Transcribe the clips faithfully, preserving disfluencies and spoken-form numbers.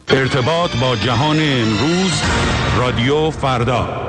ارتباط با جهان امروز، رادیو فردا.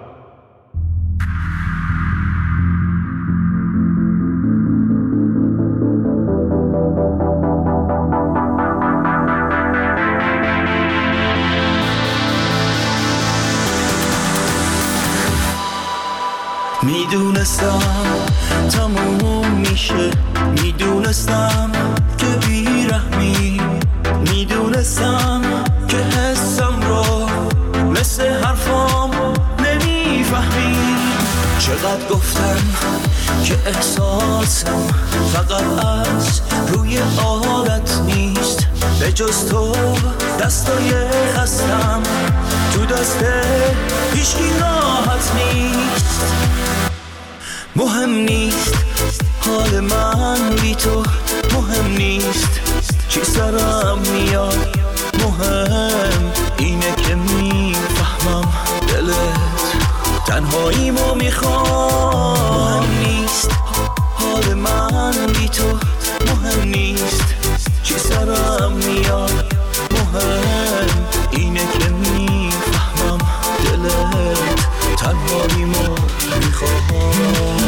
میدونستم تموم میشه، میدونستم که بیرحمی، میدونستم که حسم رو مثل حرفام نمیفهمی. چقدر گفتم که احساسم فقط از روی عادت نیست، به جز تو دستای خستم تو دست هیچکی راحت نیست. مهم نیست حال من بی تو، مهم نیست چی سرم میاد، مهم اینه که میفهمم دلت تنهاییمو میخوام. مهم نیست حال من بی تو، مهم نیست چی سرم میاد، مهم اینه که میفهمم دلت تنهاییمو میخوام.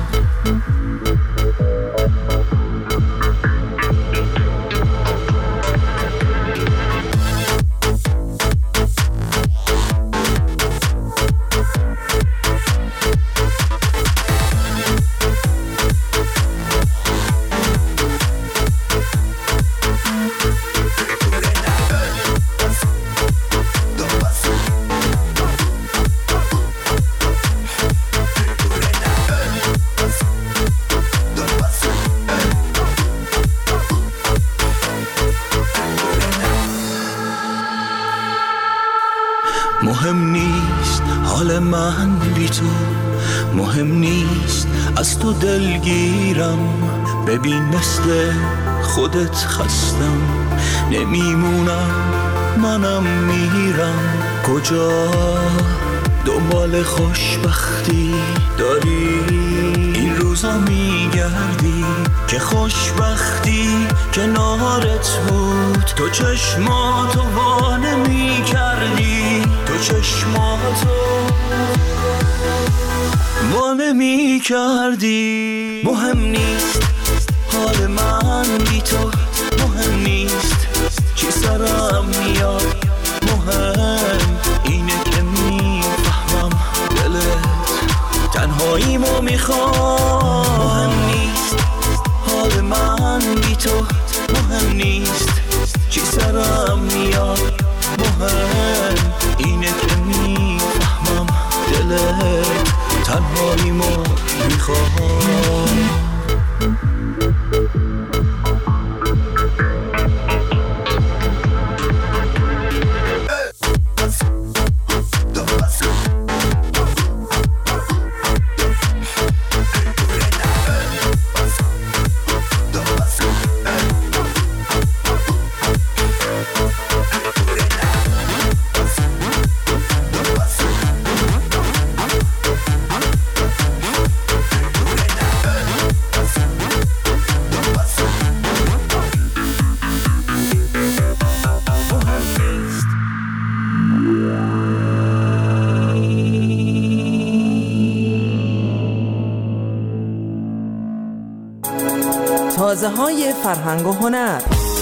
مهم نیست حال من بی تو، مهم نیست از تو دلگیرم. ببین مثل خودت خستم نمیمونم، منم میرم. کجا دنبال خوشبختی داری این روزا میگردی که خوشبختی کنارت بود. تو چشماتو وا نمی‌کردی، تو چشماتو وا نمی‌کردی. مهم نیست حال من بی تو، مهم نیست چی سرم میاد، مهم اینه که میفهمم دلت تنهاییمو میخوام. مهم نیست حال من بی تو، مهم نیست چی سرم میاد، مهم اینه که میفهمم دلت تنهاییمو میخوام. تازه های فرهنگ و هنر.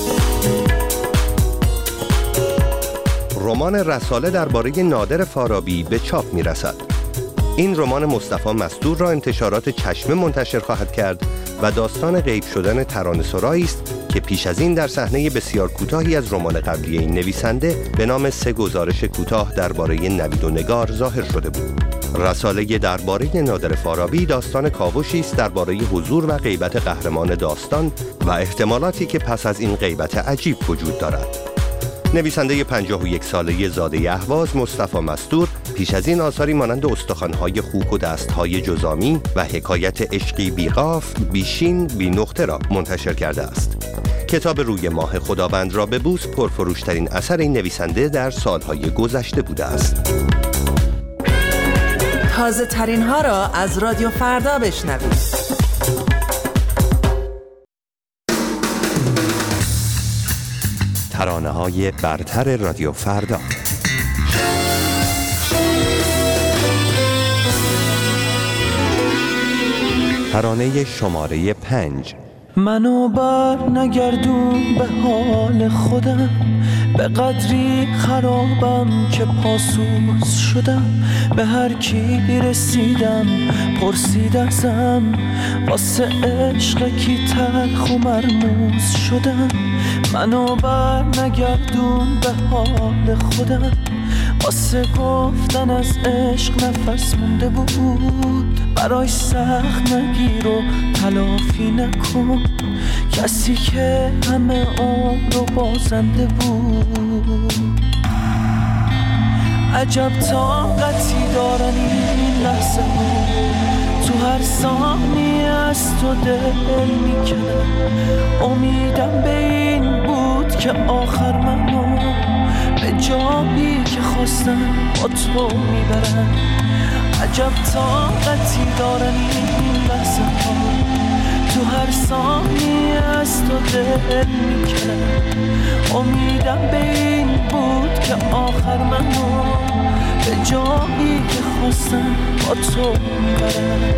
رمان رساله درباره نادر فارابی به چاپ می‌رسد. این رمان مصطفی مستور را انتشارات چشمه منتشر خواهد کرد و داستان غیب شدن ترانه‌سرایی است که پیش از این در صحنه بسیار کوتاهی از رمان قبلی این نویسنده به نام سه گزارش کوتاه درباره نوید و نگار ظاهر شده بود. رساله درباره نادر فارابی داستان کاوشی است درباره حضور و غیبت قهرمان داستان و احتمالاتی که پس از این غیبت عجیب وجود دارد. نویسنده پنجاه و یک ساله زاده اهواز مصطفی مستور پیش از این آثاری مانند استخوان‌های خوک و دست‌های جزامی و حکایت عشقی بی قاف، بی شین، بی نقطه را منتشر کرده است. کتاب روی ماه خداوند را ببوس پرفروشترین اثر این نویسنده در سالهای گذشته بوده است. تازه ترین ها را از رادیو فردا بشنوید. ترانه‌های برتر رادیو فردا. ترانه شماره پنج. منو بر نگردون به حال خودم، به قدری خرابم که پاسوس شدم. به هر کی رسیدم پرسید ازم، واسه عشق کی تلخ و مرموز شدم. منو بر نگردون به حال خودم، واسه گفتن از عشق نفس مونده بود. برای سخت نگیر و تلافی نکن، کسی که همه عمر رو بازنده بود. عجب طاقتی دارن این لحظه ها، تو هر ثانیه از تو دل میکنم. امیدم به این بود که آخر منو به جایی که خواستم با تو میبرم. عجب طاقتی دارن این لحظه ها، تو هر ثانیه از تو دل میکنم. امیدم به این بود که آخر منو به جایی که خواستم با تو میبرم.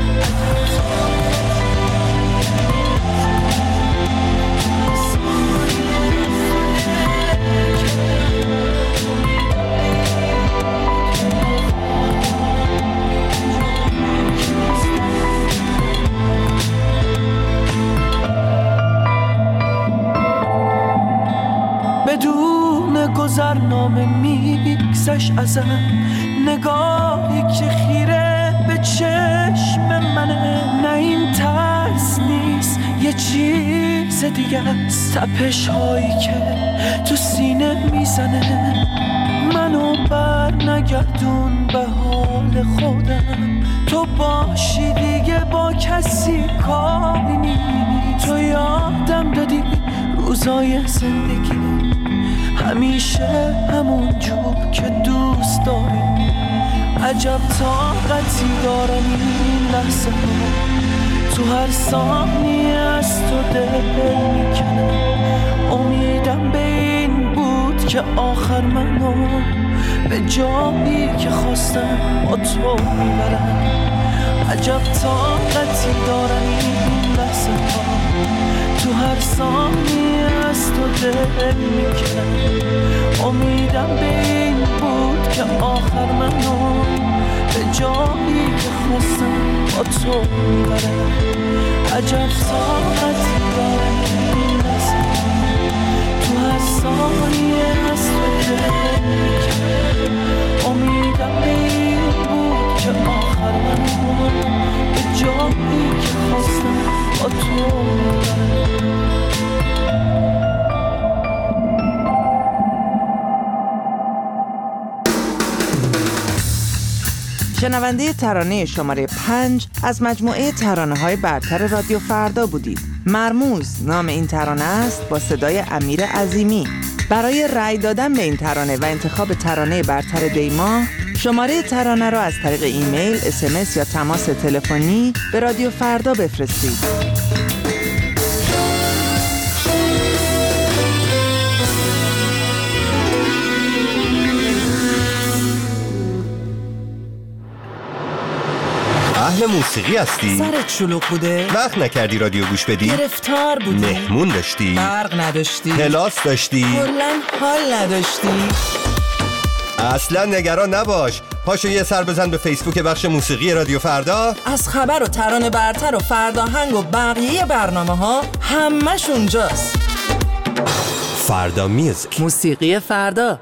بدون گذرنامه میگذشت ازم، نگاهی که خیره به چشم منه. نه این ترس نیست یه چیز دیگه است، تپش هایی که تو سینه میزنه. منو بر نگردون به حال خودم، تو باشی دیگه با کسی کاری نی. تو یادم دادی روزای زندگی همیشه همون جور که دوست داری. عجب طاقتی دارن این لحظه ها، تو هر ثانیه از تو دل میکنم. امیدم به این بود که آخر منو به جایی که خواستم با تو میبرم. عجب طاقتی دارن این لحظه ها، تو هر ثانیه از تو دل میکنم. امیدم به این بود که آخر منو به جایی که خواستم با تو میبرم. عجب طاقتی دارن این لحظه ها، تو هر ثانیه از تو دل میکنم. امیدم به این بود که آخر منو به جایی که خواستم با تو میبرم. شنونده ترانه شماره پنج از مجموعه ترانه‌های برتر رادیو فردا بودید. مرموز نام این ترانه است با صدای امیر عظیمی. برای رأی دادن به این ترانه و انتخاب ترانه برتر دیما، شماره ترانه را از طریق ایمیل، اس ام اس یا تماس تلفنی به رادیو فردا بفرستید. اهل موسیقی هستی؟ سرت شلوغ بوده؟ وقت نکردی رادیو گوش بدی؟ گرفتار بودی؟ مهمون داشتی؟ برق نداشتی؟ کلاس داشتی؟ کلاً حال نداشتی؟ اصلا نگران نباش، پاشو یه سر بزن به فیسبوک بخش موسیقی رادیو فردا. از خبر و ترانه برتر و فرداهنگ و بقیه برنامه ها همش اونجاست. فردا میوزیک، موسیقی فردا.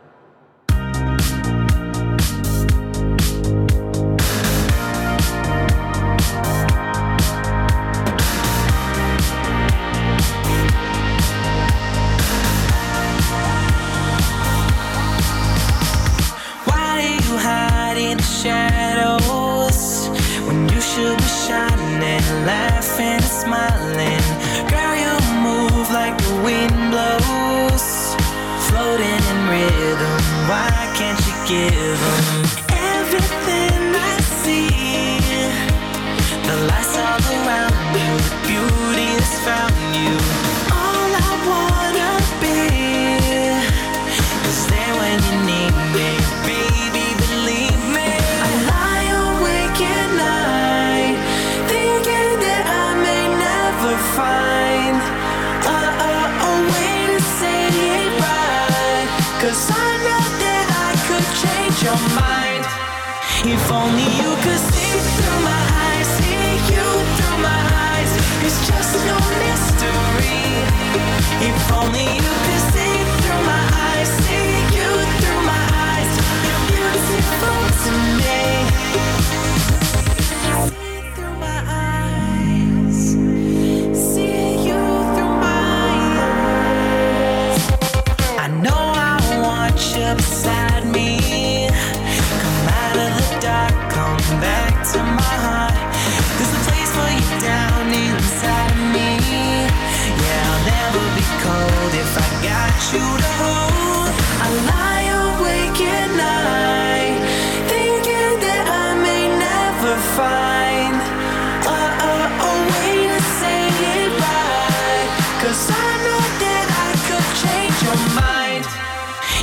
Shadows when you should be shining, laughing and smiling. Girl, you move like the wind blows, floating in rhythm. Why can't you give them everything I see? The lights all around you, the beauty has found you. All I wanna be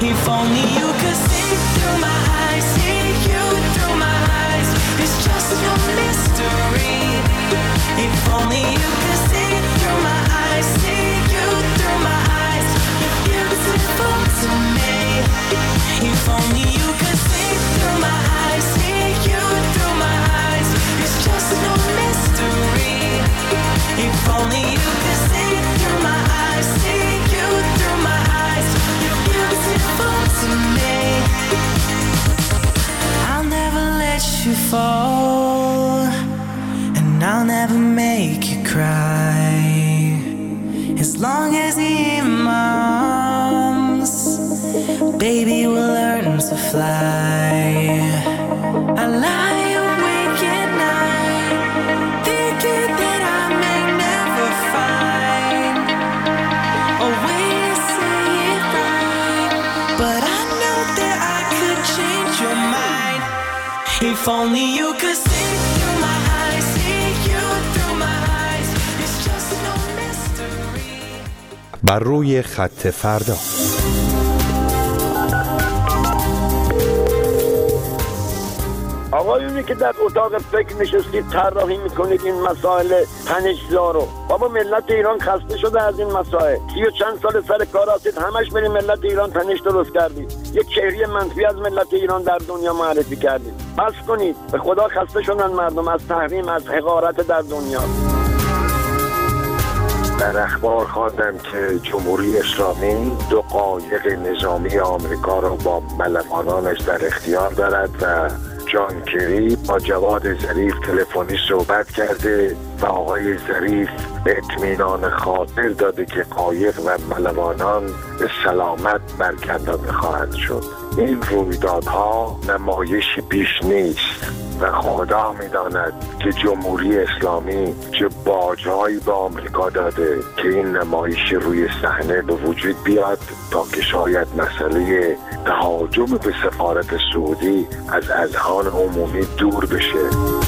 If only you could see through my eyes, see you through my eyes. It's just no mystery. If only you could see through my eyes, see you through my eyes. You're beautiful to me. If only you could see through my eyes, see you through my eyes. It's just no mystery. If only you could see through my eyes, see you through my eyes. You're beautiful to me. I'll never let you fall, and I'll never make you cry. As long as you're in my arms, baby, we'll learn to fly. I lie awake at night, thinking that I may never find a way to say it right, but I know that I could change your mind. If only you could see through my eyes, see you through my eyes. It's just no mystery. بر روی خط فردا. آقایونی که در اتاق فکر نشستید طراحی میکنید این مسائل تنش‌زا رو، بابا ملت ایران خسته شده از این مسائل. سی و چند سال سر کار هستید، همش برید ملت ایران تنش درست کردید، یک چهره منفی از ملت ایران در دنیا معرفی کردید. بس کنید، به خدا خسته شدن مردم از تحریم، از حقارت در دنیا. در اخبار خواندم که جمهوری اسلامی دو قایق نظامی آمریکا را با ملوانانش در اختیار دارد و جان کری با جواد ظریف تلفنی صحبت کرده و آقای ظریف اطمینان خاطر داده که قایق و ملوانان به سلامت برگردانده خواهند شد. این رویدادها نمایشی بیش نیست و خدا می‌داند که جمهوری اسلامی چه باج‌هایی به آمریکا داده که این نمایش روی صحنه به وجود بیاد تا که شاید مسئله تهاجم به سفارت سعودی از اذهان عمومی دور بشه.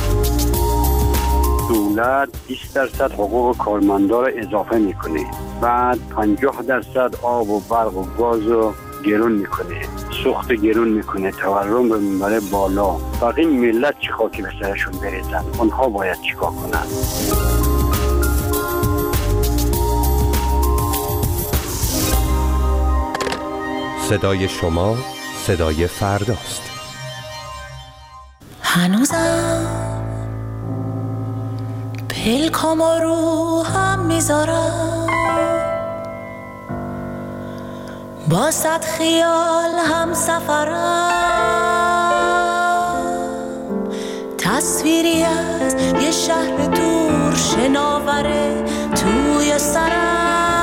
دولت بیست درصد حقوق کارمندا رو اضافه میکنه، بعد پنجاه درصد آب و برق و گاز رو گرون میکنه، سوخت گرون میکنه، تورم رو میبره بالا. باقی ملت چی خاکی به سرشون بریزن؟ اونها باید چیکار کنن؟ صدای شما صدای فرداست. هنوزم پلکامو رو هم میذارم، با صد خیال هم سفرم، تصویری از یه شهر دور شناوره توی سرم.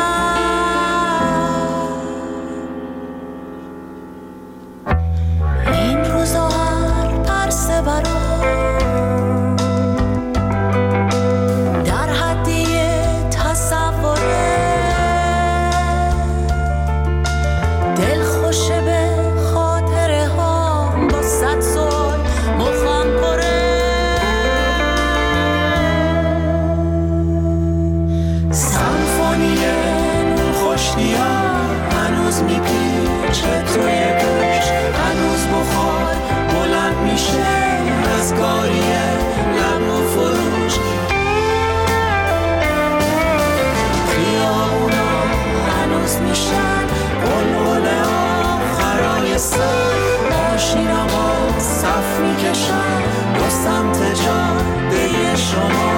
این روزا هر پرسه برام در حدی تصوره، دل خوشه به خاطره ها با صد سال مخم پره. سمفونی نور خوشتیا هنوز میپیچه توی گوش، هنوز بخار بلند میشه از گاریه لب و فروش. خیابونا هنوز میشن بلبل آخرای سر، ماشینما صف میکشن دو سمت جاده شما.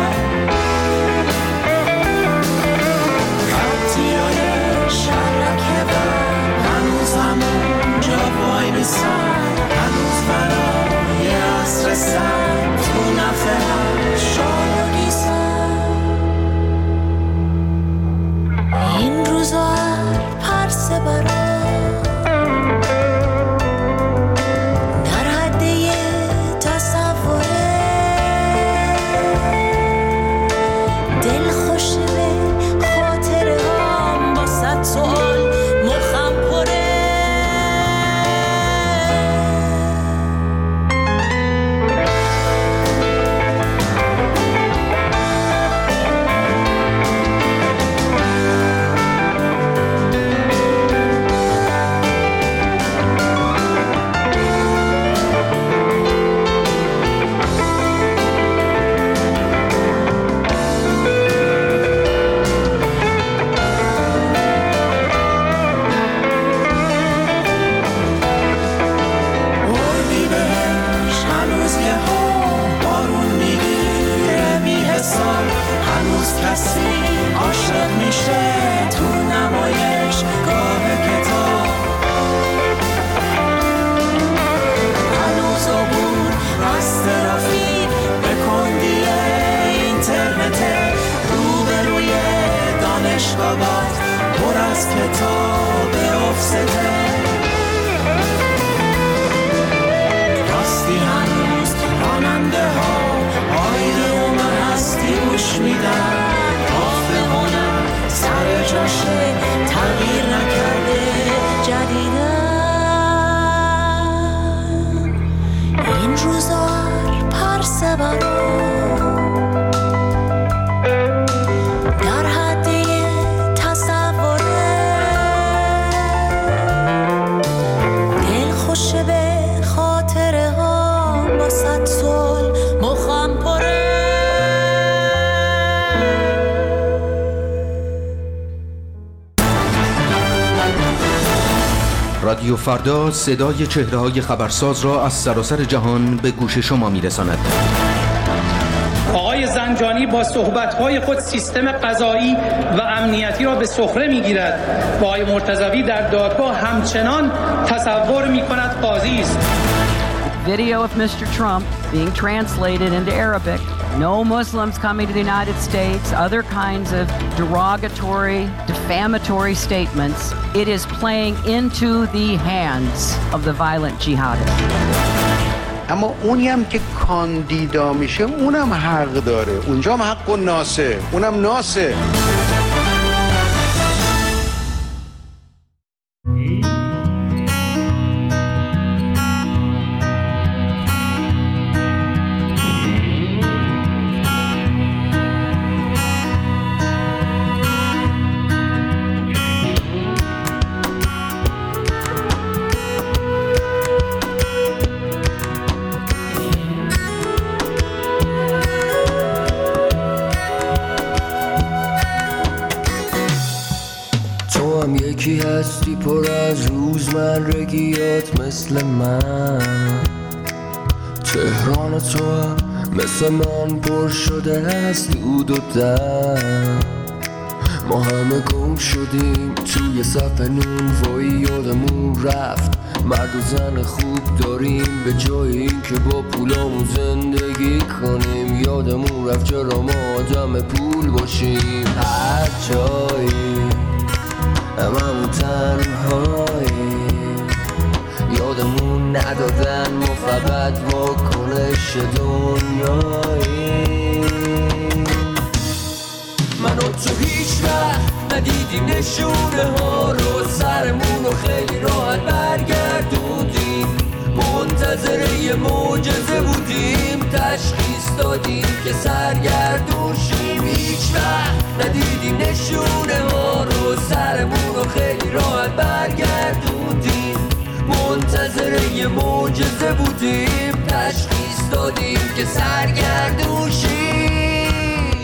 خطیای شرکه بر هنوز همون جا وای میسن، هنوز برای عصر سر تو نفه هم شال گیسن. این روزا هر پرسه برام در حد یه تصوره، رادیو فردا صدای چهره‌های خبرساز را از سراسر جهان به گوش شما می‌رساند. آقای زنجانی با صحبت‌های خود سیستم قضایی و امنیتی را به سخره می‌گیرد و آقای مرتضوی در دادگاه همچنان تصور می‌کند قاضی است. Video of Mister Trump being translated into Arabic. No Muslims coming to the United States, other kinds of derogatory, defamatory statements. It is playing into the hands of the violent jihadists. اما اونی هم که کاندیدا میشه اونم حق داره، اونجا هم حق و ناسه، اونم ناسه. یکی هستی پر از روزمرگیات مثل من، تهران تو هم مثل من پر شده از دود و دم. ما همه گم شدیم توی صف نون، وای یادمون رفت مرد و زن خوب داریم، به جای این که با پولامون زندگی کنیم. یادمون رفت چرا ما آدم پول باشیم، هر جایی هممون تنهایی. یادمون ندادن ما فقط واکنش دنیایی. من و تو هیچ وقت ندیدیم نشونه ها رو، سرمون رو خیلی راحت برگردوندیم. منتظر یه معجزه بودیم، تشخیص دادیم که سرگردون شیم. هیچ وقت ندیدیم نشونه ها رو، سرمون رو خیلی راحت برگردوندیم. منتظر یه معجزه بودیم، تشخیص دادیم که سرگردون شیم.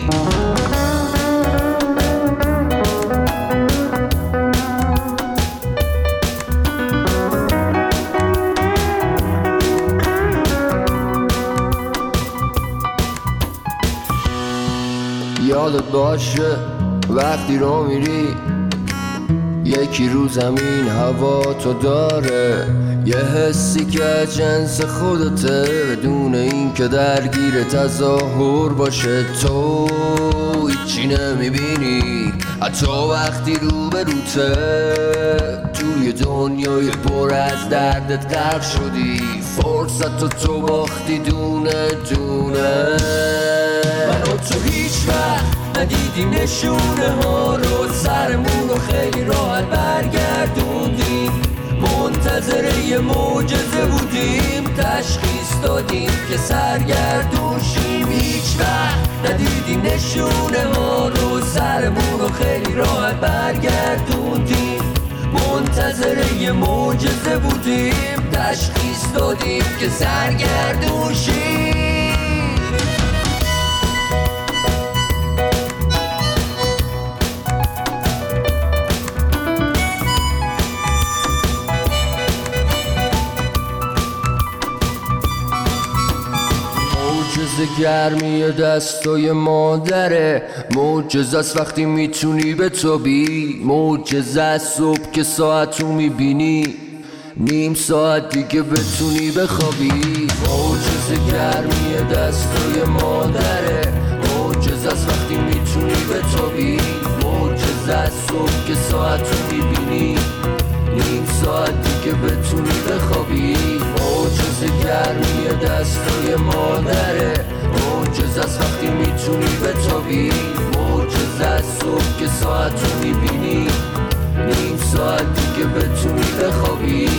یادت باشه وقتی رو میری یکی رو زمین هوا تو داره، یه حسی که جنس خودته بدون این که درگیر تظاهر باشه. تو هیچی نمیبینی حتی وقتی رو به روته، توی دنیای پر از دردت غرق شدی، فرصت تو تو باختی دونه دونه. من و تو هیچ وقت ندیدیم نشونه ها رو، سرمون رو خیلی راحت برگردوندیم. منتظر یه معجزه بودیم، تشخیص دادیم که سرگردون شیم. هیچ وقت ندیدیم نشونه ها رو، سرمون رو خیلی راحت برگردوندیم. منتظر یه معجزه بودیم، تشخیص دادیم که سرگردون شیم. معجزه گرمی دستای مادره، معجزه است وقتی میتونی بتابی، معجزه است صبح که ساعتو میبینی نیم ساعت دیگه بتونی بخوابی. معجزه گرمی دستای مادره، معجزه است وقتی میتونی بتابی، معجزه است صبح که ساعتو میبینی نیم ساعت دیگه بتونی بخوابی. معجزه گرمی دستای مادره، معجزه است وقتی میتونی بتابی، معجزه است صبح که ساعتو میبینی نیم ساعت دیگه بتونی بخوابی.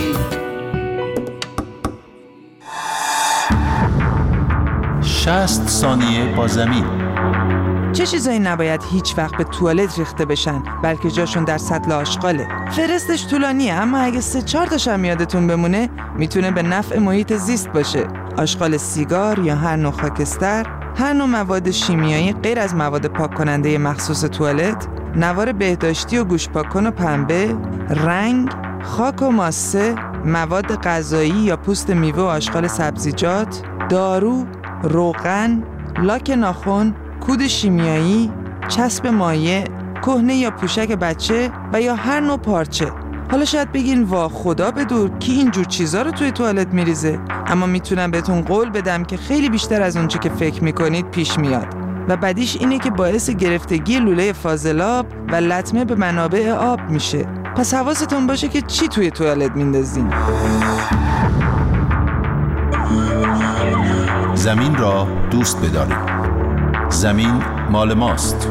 شصت ثانیه با زمین. چه چیزایی نباید هیچ وقت به توالت ریخته بشن بلکه جاشون در سطل آشغاله؟ فرستش طولانیه اما اگه سه چهار تاش هم یادتون بمونه میتونه به نفع محیط زیست باشه. آشغال سیگار یا هر نوع خاکستر، هر نوع مواد شیمیایی غیر از مواد پاک کننده مخصوص توالت، نوار بهداشتی و گوشت پاک‌کن و پنبه، رنگ، خاک و ماسه، مواد غذایی یا پوست میوه و آشغال سبزیجات، دارو، روغن، لاک ناخن، کود شیمیایی، چسب مایع، کهنه یا پوشک بچه و یا هر نوع پارچه. حالا شاید بگین وا خدا بدور کی اینجور چیزا رو توی توالت میریزه، اما میتونم بهتون قول بدم که خیلی بیشتر از اونچه که فکر میکنید پیش میاد و بعدیش اینه که باعث گرفتگی لوله فاضلاب و لطمه به منابع آب میشه. پس حواستون باشه که چی توی توالت میندازین. زمین را دوست بدارید. زمین مال ماست.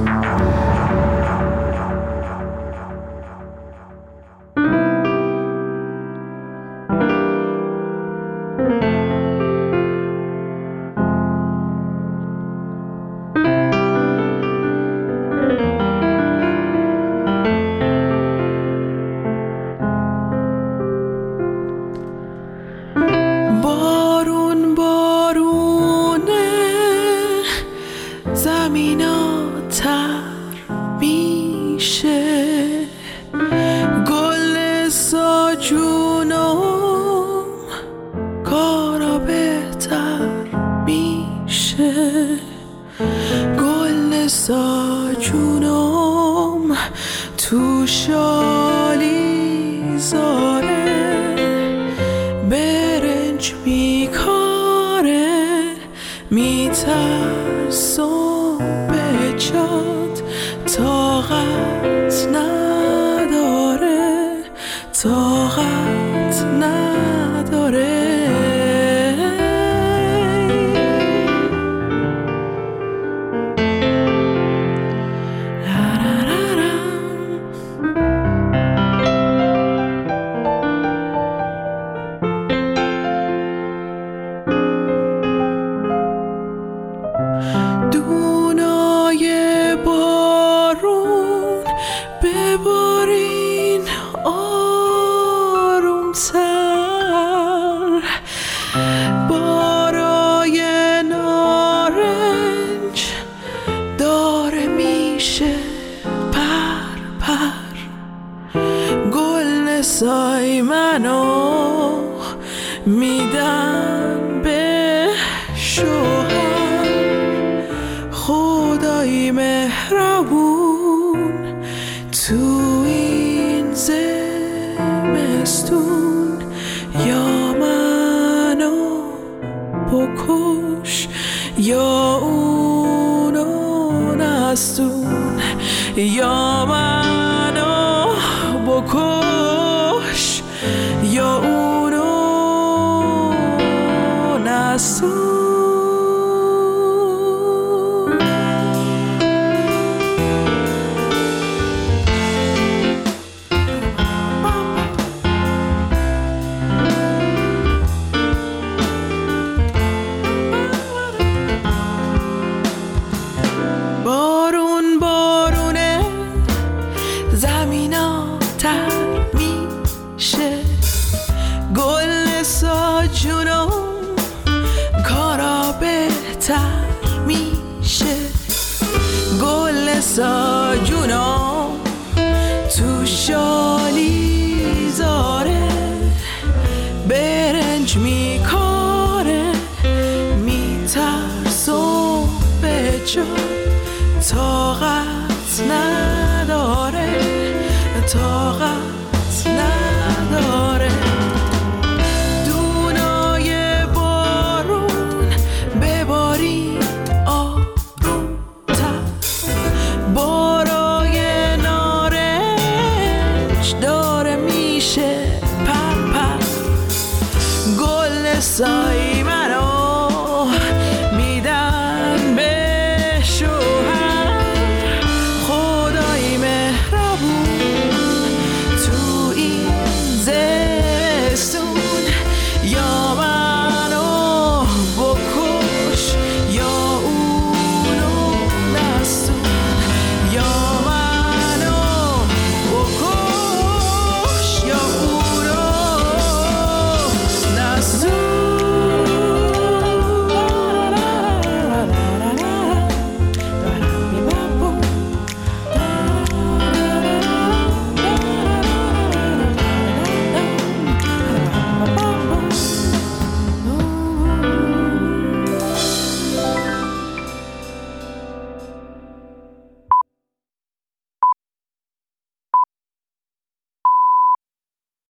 سای منو میدن به شوهر، خدای مهربون تو این زمستون، یا منو بکش یا اونو نستون، یا منو بکش یا اونو نستون. بارون بارونه زمینا تر میشه، گل ساجونم کارا بهتر میشه، گل ساجونم تو شالی زاره برنج میکاره، میترسم به جا طاقت نداره، طاقت نداره. دونای بارون بباری آروم‌تر، بارای نارنج داره میشه پر پر، گل سایمه